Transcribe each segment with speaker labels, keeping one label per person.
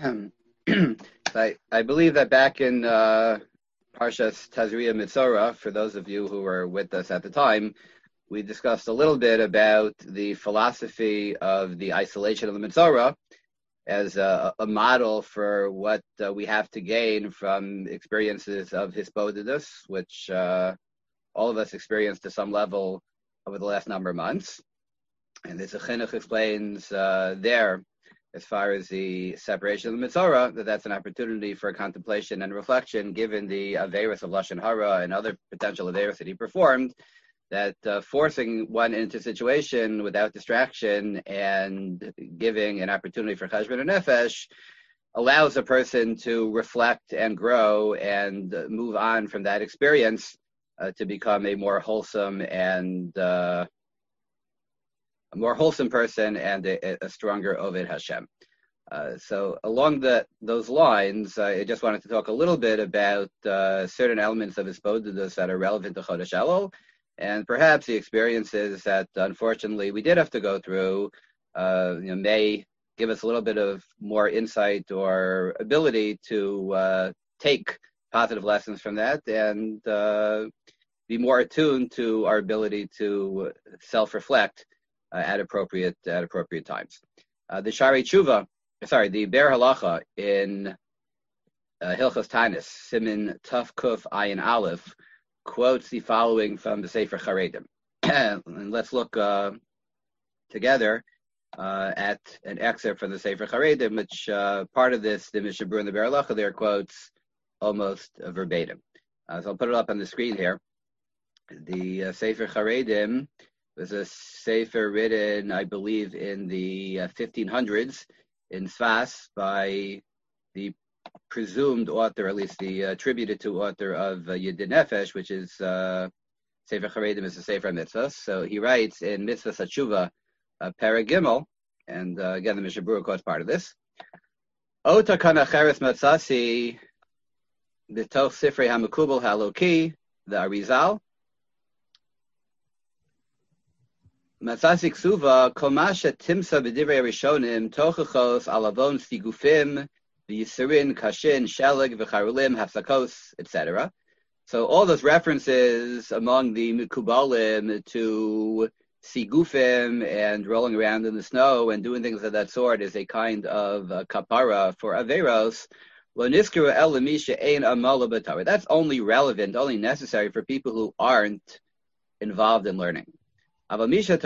Speaker 1: I believe that back in Parshas Tazria Mitzorah, for those of you who were with us at the time, we discussed a little bit about the philosophy of the isolation of the Mitzorah as a model for what we have to gain from experiences of Hisbodedus, which all of us experienced to some level over the last number of months. And this Chinuch explains there, as far as the separation of the Mitzorah, that's an opportunity for contemplation and reflection, given the Averis of Lashon Hara and other potential Averis that he performed, that forcing one into a situation without distraction and giving an opportunity for Cheshbon and Nefesh allows a person to reflect and grow and move on from that experience to become a more wholesome and a more wholesome person and a stronger Oved Hashem. So along those lines, I just wanted to talk a little bit about certain elements of Hisbodedus that are relevant to Chodesh Elul, and perhaps the experiences that unfortunately we did have to go through may give us a little bit of more insight or ability to take positive lessons from that and be more attuned to our ability to self-reflect at appropriate times. The Be'er Halacha in Hilchos Tanis, Simin Tuf Kuf Ayin Aleph, quotes the following from the Sefer Charedim. And let's look together at an excerpt from the Sefer Charedim, which part of this, the Mishnah Berurah and the Be'er Halacha there quotes almost verbatim. So I'll put it up on the screen here. The Sefer Charedim was a sefer written, I believe, in the 1500s in Sfas by the presumed author, at least the attributed to author of Yedid Nefesh, which is Sefer Charedim is a Sefer Mitzvahs. So he writes in Mitzvah Satshuva, Perek Gimel, and again the Mishnah Berurah quotes part of this. Ota kana cheres matzasi b'toch sifrei hamakubal haloki, the Arizal. Matzasi ksuva komasha timsa b'divrei rishonim tochachos alavon sigufim v'yisurin kashin sheleg v'charulim hafsakos, etc. So all those references among the Mikubalim to sigufim and rolling around in the snow and doing things of that sort is a kind of kapara for averos. Lo niskuru el lemisha ein amala b'Torah. That's only relevant, only necessary for people who aren't involved in learning. A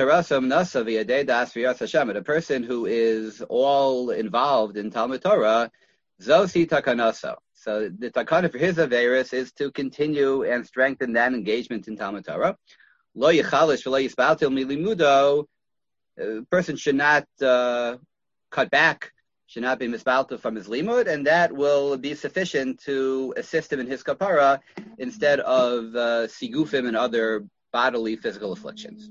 Speaker 1: person who is all involved in Talmud Torah, zosi takanaso. So the takana for his averis is to continue and strengthen that engagement in Talmud Torah. Lo yichalish v'lo yispaltil milimudo. A person should not cut back, should not be mispaltil from his limud, and that will be sufficient to assist him in his kapara instead of sigufim and other bodily physical afflictions.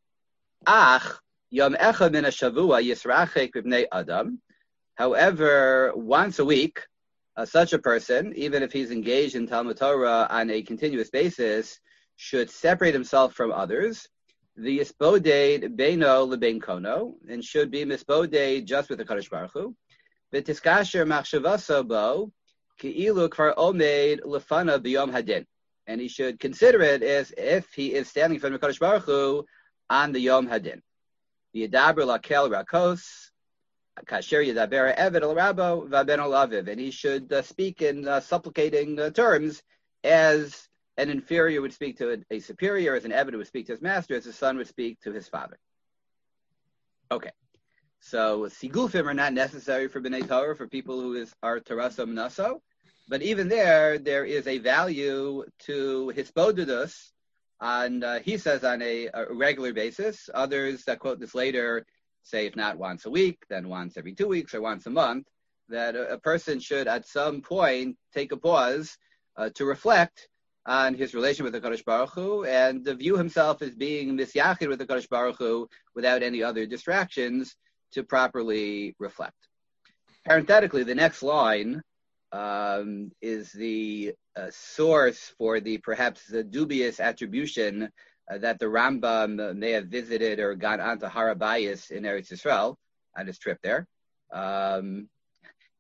Speaker 1: Yom echad min hashavua yisrachek b'bnei adam. However, once a week, such a person, even if he's engaged in Talmud Torah on a continuous basis, should separate himself from others. The yisboded beino lebein kono, and should be misboded just with the Kadosh Baruch Hu. V'tiskasher machshavaso bo ki'ilu kvar omed lefana b'yom hadin, and he should consider it as if he is standing in front of the Kadosh Baruch Hu on the Yom Hadin. V'yedaber lakel rakos kasher yedaber eved el rabo v'aben el aviv, and he should speak in supplicating terms as an inferior would speak to a superior, as an eved would speak to his master, as a son would speak to his father. Okay, so sigufim are not necessary for B'nai Torah, for people who are Taraso Mnaso, but even there is a value to Hisbodedus, and he says on a regular basis. Others that quote this later say if not once a week, then once every 2 weeks or once a month, that a person should at some point take a pause to reflect on his relation with the Kadosh Baruch Hu and view himself as being misyachid with the Kadosh Baruch Hu without any other distractions to properly reflect. Parenthetically, the next line is the source for the perhaps the dubious attribution that the Rambam may have visited or gone onto Har HaBayis in Eretz Yisrael on his trip there. He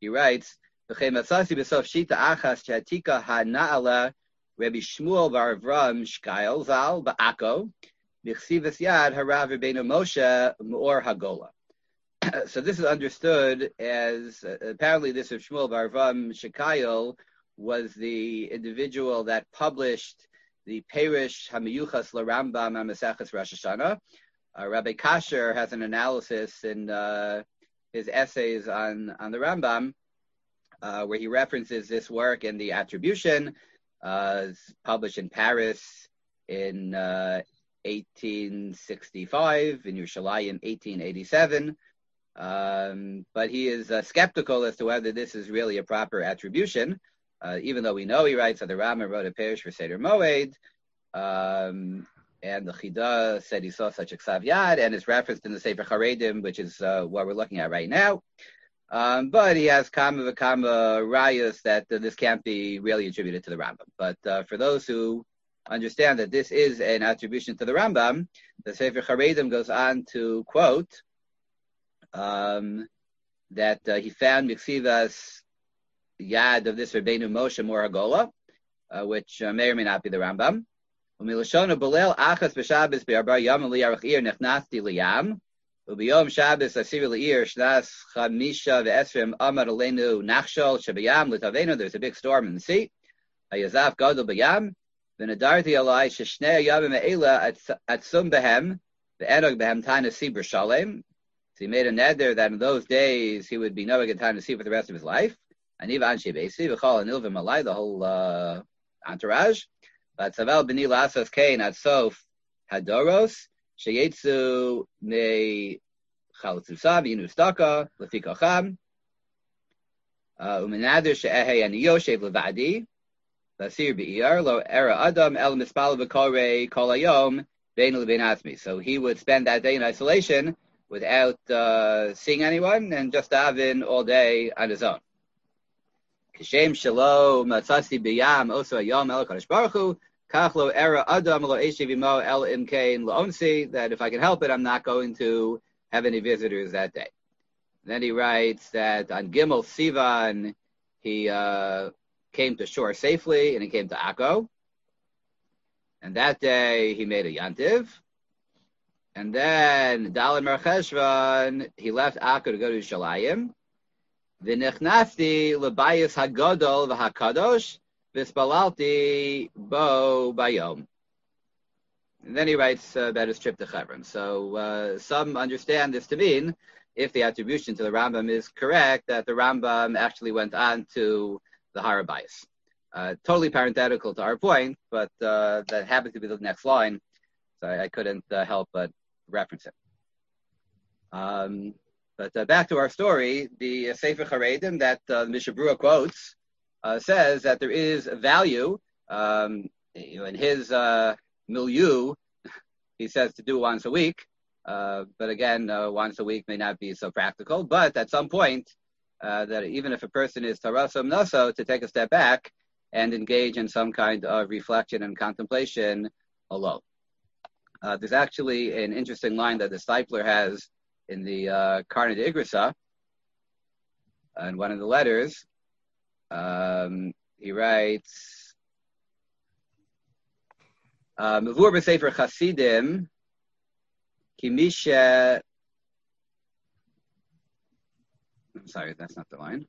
Speaker 1: he writes, "V'chein matzasi b'sof shita achas she'atika ha'na'ala Rabbi Shmuel bar Avram Shkael Zal ba'Akko B'chsivas Yad Harav Rabbeinu Moshe Meor Hagola." So this is understood as apparently this of Shmuel bar Avram Shkael was the individual that published the Perish Hamiyuchas LaRambam HaMaseches Rosh Hashanah. Rabbi Kasher has an analysis in his essays on the Rambam where he references this work and the attribution. It's published in Paris in 1865, in Yerushalayim 1887. But he is skeptical as to whether this is really a proper attribution, even though we know, he writes, that the Rambam wrote a Perish for Seder Moed, and the Chida said he saw such a Ksav Yad, and it's referenced in the Sefer Charedim, which is what we're looking at right now. But he has kama v'kama rayas that this can't be really attributed to the Rambam. But for those who understand that this is an attribution to the Rambam, the Sefer Charedim goes on to quote that he found Miksivas Yad of this Rabbeinu Moshe Meor Hagola, which may or may not be the Rambam. Umilashona Bolel Achas b'Shabbos be'arba yom liyarach ir nechnasti liyam. Ubiyom Shabbos asir le'ir shnas chamisha ve'esrim amar aleinu nachshol shebayam l'tavenu. There's a big storm in the sea. Hayazaf gadol bayam. V'nadarti alai sheshnei yamim me'ela atzum behem ve'enog behem taina sibur shalem. So he made a neder that in those days he would be knowing a time to see for the rest of his life. Aniv anshe beisi v'chol anilvim alai, the whole entourage. But Tzavel b'ni lasas kain at sof hadoros sheyetzu me chalutzusav yinu staka lefikacham umenader she'ehei ani yoshev levadi lasir be'iyar lo era adam el mispal v'korei kol hayom bein lebein atzmi. So he would spend that day in isolation without seeing anyone and just daven all day on his own. Kishem shalom matzasi b'yam oso hayom el kadosh baruch hu kachlo era adam lo eshivimo el imkein loonsi, that if I can help it, I'm not going to have any visitors that day. And then he writes that on Gimel Sivan he came to shore safely and he came to Akko, and that day he made a yantiv. And then Daled Mer Cheshvan he left Akko to go to Yerushalayim. V'nichnasti lebayis hagadol v'hakadosh v'spalalti bo bayom. And then he writes about his trip to Hebron. So some understand this to mean, if the attribution to the Rambam is correct, that the Rambam actually went on to the Har HaBayis. Totally parenthetical to our point, but that happened to be the next line, so I couldn't help but reference it. But back to our story, the Sefer Charedim that Mishnah Berurah quotes says that there is value in his milieu. He says to do once a week, but again, once a week may not be so practical. But at some point, that even if a person is tarasam naso, to take a step back and engage in some kind of reflection and contemplation alone. There's actually an interesting line that the Steipler has in the Karna de Igrasa, in one of the letters. He writes, Mevur b'Sefer Chasidim, Kimisha. I'm sorry, that's not the line.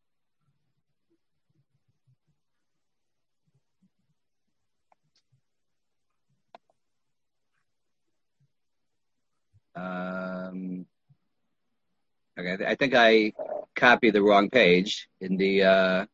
Speaker 1: Okay, I think I copied the wrong page in the.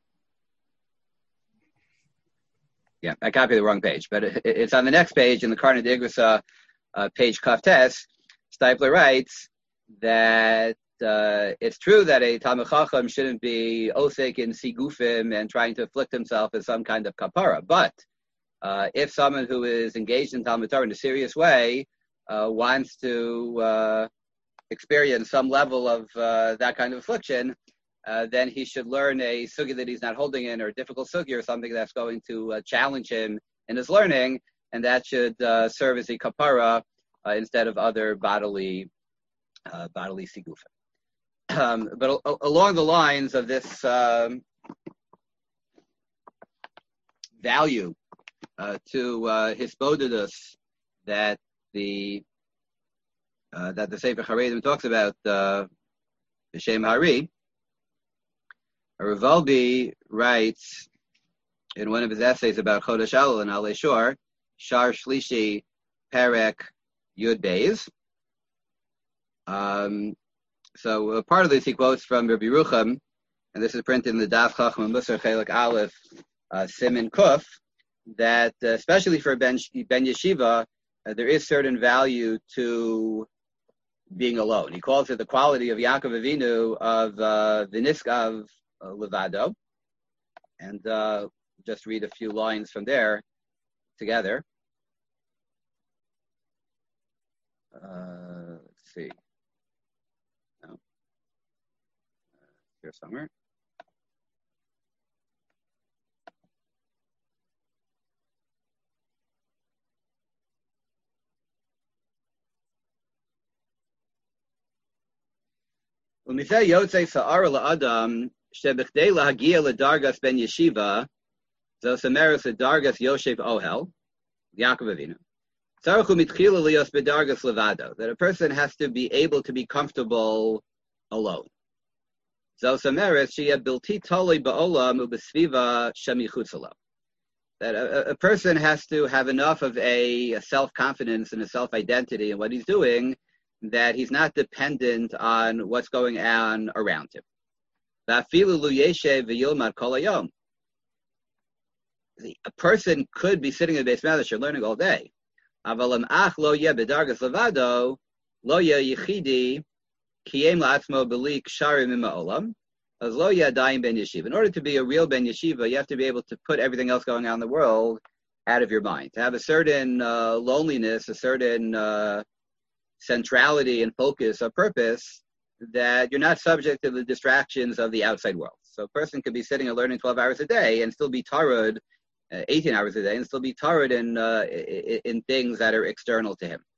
Speaker 1: I copied the wrong page, but it's on the next page in the Karna de Igrasa, page Kaftes. Steipler writes that it's true that a Talmid Chacham shouldn't be osek in sigufim and trying to afflict himself as some kind of kapara. But if someone who is engaged in Talmud Torah in a serious way wants to experience some level of that kind of affliction, then he should learn a sugya that he's not holding in, or a difficult sugya, or something that's going to challenge him in his learning, and that should serve as a kapara instead of other bodily sigufim. But along the lines of this value to Hisbodedus that the Sefer Haredim talks about, B'Shem Hari, Ravalbi writes in one of his essays about Chodesh Elul and Alei Shor, Shar Shlishi Perek Yud Beis. So part of this he quotes from Rabbi Yerucham, and this is printed in the Daf Chacham Musar Chelik Aleph Siman Kuf, that especially for Ben Yeshiva, there is certain value to being alone. He calls it the quality of Yaakov Avinu of Viniskav Levado, and just read a few lines from there together. Let's see. No. Here somewhere. U'mizeh yotzei sa'ara la'adam shebechdei lahagia ledargas ben yeshiva zosameres ledargas Yoshev Ohel Yaakov Avinu tzarachu mitchila lios bedargas levado, that a person has to be able to be comfortable alone. Zosameres sheyeh bilti tolei ba'olam u'besviva shemichutz lo, that a person has to have enough of a self-confidence and a self-identity in what he's doing, that he's not dependent on what's going on around him. A person could be sitting in the Beis Medrash learning all day. In order to be a real Ben Yeshiva, you have to be able to put everything else going on in the world out of your mind. To have a certain loneliness, a certain centrality and focus or purpose, that you're not subject to the distractions of the outside world. So a person could be sitting and learning 12 hours a day and still be tarud 18 hours a day and still be tarud in things that are external to him.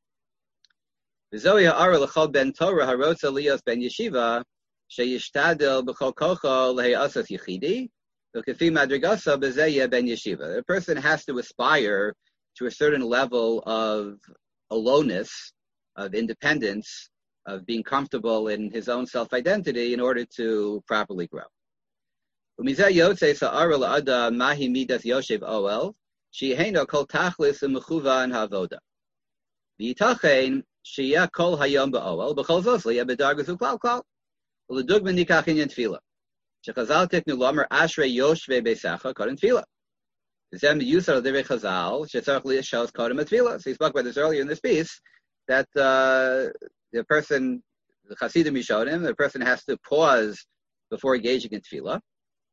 Speaker 1: Ben Torah harotza lios ben yeshiva sheyishtadel b'chol kocho lehe'asas yichidi v'kefi madrigasa b'zeh ben yeshiva. A person has to aspire to a certain level of aloneness, of independence, of being comfortable in his own self-identity in order to properly grow. So he spoke about this earlier in this piece, that the person, the Hasidim Yishonim, the person has to pause before engaging in tefillah.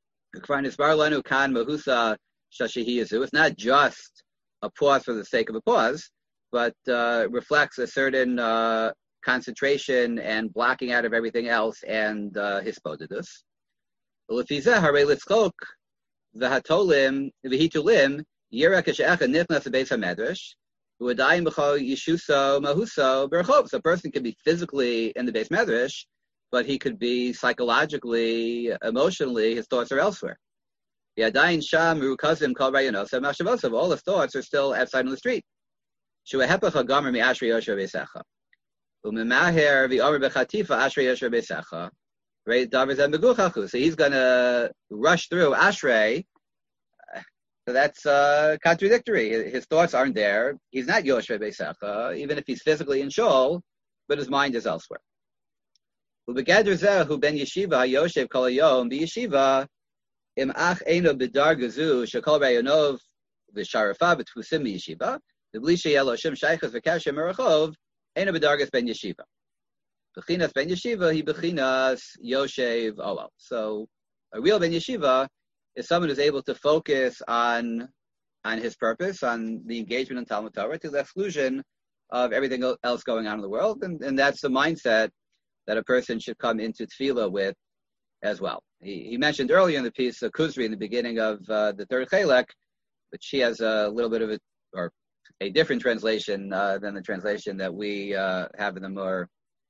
Speaker 1: It's not just a pause for the sake of a pause, but reflects a certain concentration and blocking out of everything else and hispodidus. V'hatolim v'hitulim yira kashe'echa nichnas beis hamedrash u'adayim b'chol yishuso mahuso berachov. So a person can be physically in the beis medrash, but he could be psychologically, emotionally, his thoughts are elsewhere. Yadayin sham merukazim kol rayonosam machshavosam. All his thoughts are still outside on the street. Shu'ehepach hagomer mi'ashrei yosher beisecha u'memaher v'omer b'chatifa ashrei yosher beisecha. Right, so he's going to rush through Ashrei. So that's contradictory. His thoughts aren't there. He's not Yosher Beisecha, even if he's physically in Shul, but his mind is elsewhere. Who ben Yeshiva Yoshev Kol Hayom b'Yeshiva im ach eino b'dar gazu shekol rayonov v'sharafa b'tfusim b'Yeshiva v'bli sheyelo shem shaychas v'kashem merachov eino b'dargas ben Yeshiva. Bechinas ben Yeshiva, he bechinas Yoshev Oel. So a real ben Yeshiva is someone who's able to focus on his purpose, on the engagement in Talmud Torah, to the exclusion of everything else going on in the world. And that's the mindset that a person should come into tefillah with as well. He mentioned earlier in the piece Kuzri in the beginning of the third Chelek, but she has a little bit of a different translation than the translation that we have in the more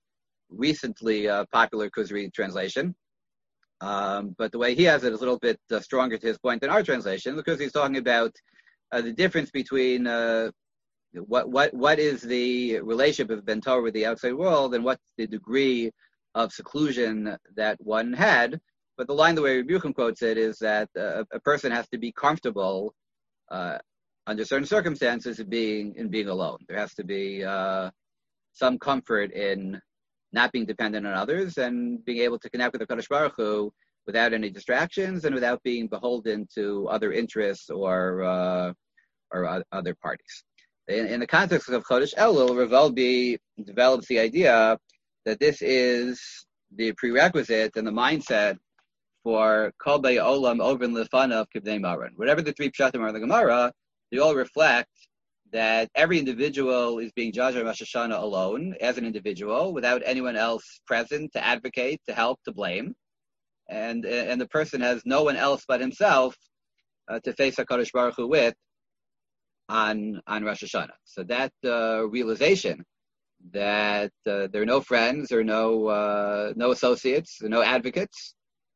Speaker 1: recently popular Kuzri translation. But the way he has it is a little bit stronger to his point than our translation, because he's talking about the difference between what is the relationship of Ben Torah with the outside world, and what's the degree of seclusion that one had. But the line, the way Rabbi Yochanan quotes it, is that a person has to be comfortable under certain circumstances in being alone. There has to be some comfort in not being dependent on others and being able to connect with the Kadosh Baruch Hu without any distractions and without being beholden to other interests or other parties. In the context of Chodesh Elul, Rav Wolbe develops the idea that this is the prerequisite and the mindset for Kol Bei Olam Oven Lefanav Kibnei Maran. Whatever the three pshatim are in the Gemara, they all reflect that every individual is being judged on Rosh Hashanah alone, as an individual, without anyone else present to advocate, to help, to blame. And the person has no one else but himself to face HaKadosh Baruch Hu with on Rosh Hashanah. So that realization that there are no friends or no associates or no advocates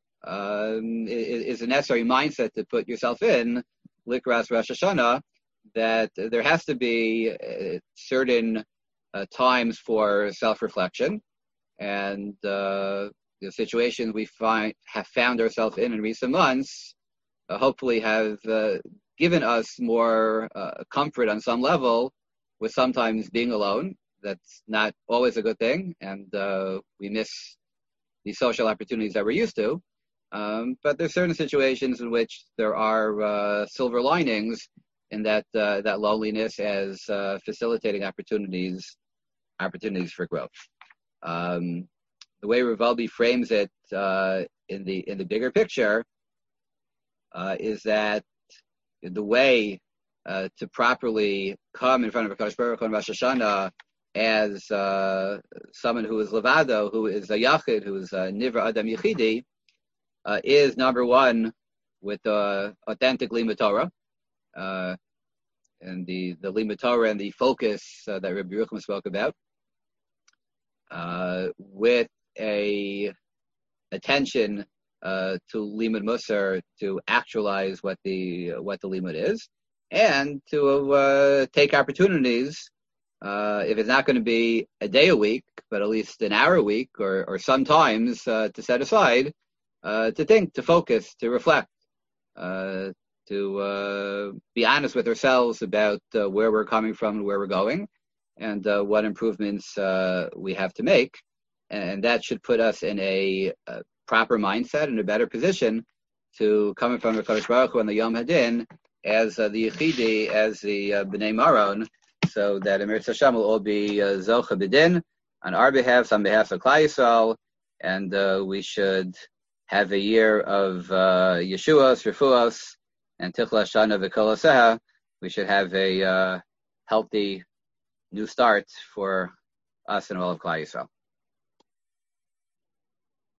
Speaker 1: is a necessary mindset to put yourself in Likras Rosh Hashanah, that there has to be certain times for self-reflection, and the situations we have found ourselves in recent months hopefully have given us more comfort on some level with sometimes being alone. That's not always a good thing, and we miss the social opportunities that we're used to. But there's certain situations in which there are silver linings in that loneliness as facilitating opportunities for growth. The way Rav Wolbe frames it in the bigger picture is that the way to properly come in front of HaKadosh Baruch Hu on Rosh Hashanah as someone who is levado, who is a yachid, who is a nivra adam yechidi, is number one with authentic limud Torah, and the limud Torah and the focus that Rabbi Yochanan spoke about, with a attention to limud musar, to actualize what the limud is, and to take opportunities. If it's not going to be a day a week, but at least an hour a week, or sometimes to set aside, to think, to focus, to reflect, to be honest with ourselves about where we're coming from and where we're going, and what improvements we have to make. And that should put us in a proper mindset and a better position to come in front of HaKadosh Baruch Hu on the Yom Hadin as the Yechidi, as the B'nai Maron, so that Emir Hashem will all be Zocha B'din on our behalf, on behalf of Klal Yisrael, and we should have a year of Yeshuos, Refuos, and Tichla Shana V'Kol Haseha. We should have a healthy new start for us and all of Klal Yisrael.